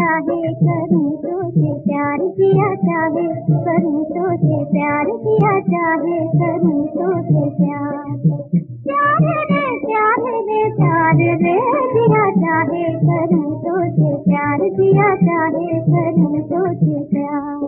चाहे करूं तो से प्यार किया चाहे करूं तो से प्यार किया चाहे करूं तो से प्यार प्यार रे प्यार रे किया चाहे करूं तो से प्यार किया चाहे करूं तो से प्यार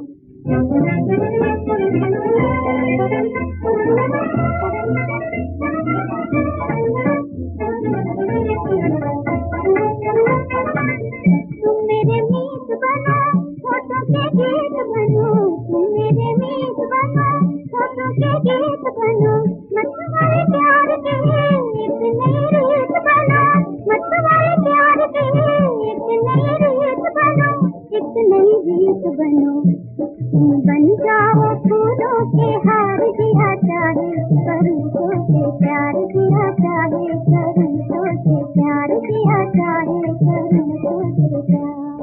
तुम मेरे मीत बनो होठों के गीत बनो तुम मेरे मीत बनो होठों के गीत बनो मत तुम्हारे प्यार के एक नई रीत बनो मत तुम्हारे प्यार के एक नई रीत बनो एक नई रीत बनो तुम बन जाओ फूलों के हार किया चाहे करूं तो से प्यार किया चाहे करूं तो से प्यार किया चाहे करूं तो से प्यार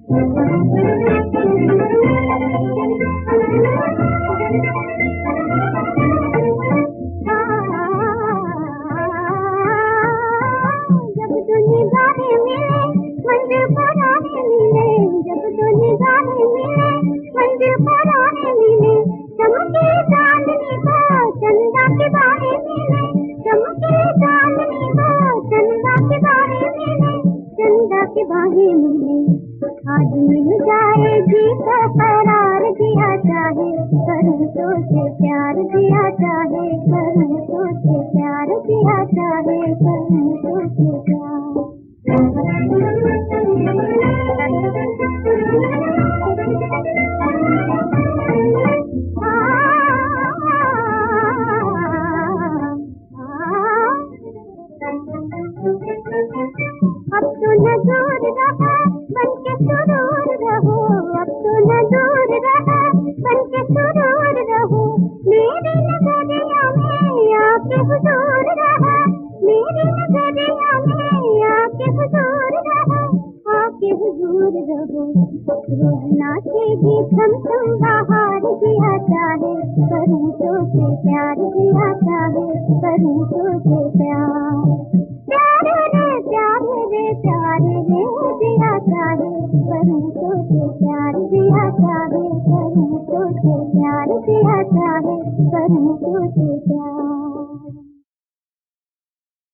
जब तो निगाहें मिले मंदिर पर आने मिले जब तो निगाहें मिले मंदिर पर आने मिले चमके चांदनी को चंदा के बारे मिले चमके चांदनी को चंदा के बारे मिले चंदा के बारे मिले आज मिल जाए जी को करार दिया चाहे करूं तो से प्यार दिया चाहे करूं तो से प्यार दिया चाहे करूं तो से प्यार अब तो न दूर रहा बन के सुरूर रहो अब तो न दूर रहा बन के सुरूर रहो मेरे नजरिया में आके हुजूर रहा मेरे नजरिया में आके हुजूर रहा आके हुजूर रहो रोज नाचेगी हम तुम बाहर किया चाहे करूं तो से प्यार किया चाहे करूं तो से प्यार प्यार रे दिया चाहे करूं तो से प्यार दिया चाहे करूं तो से प्यार दिया चाहे करूं तो से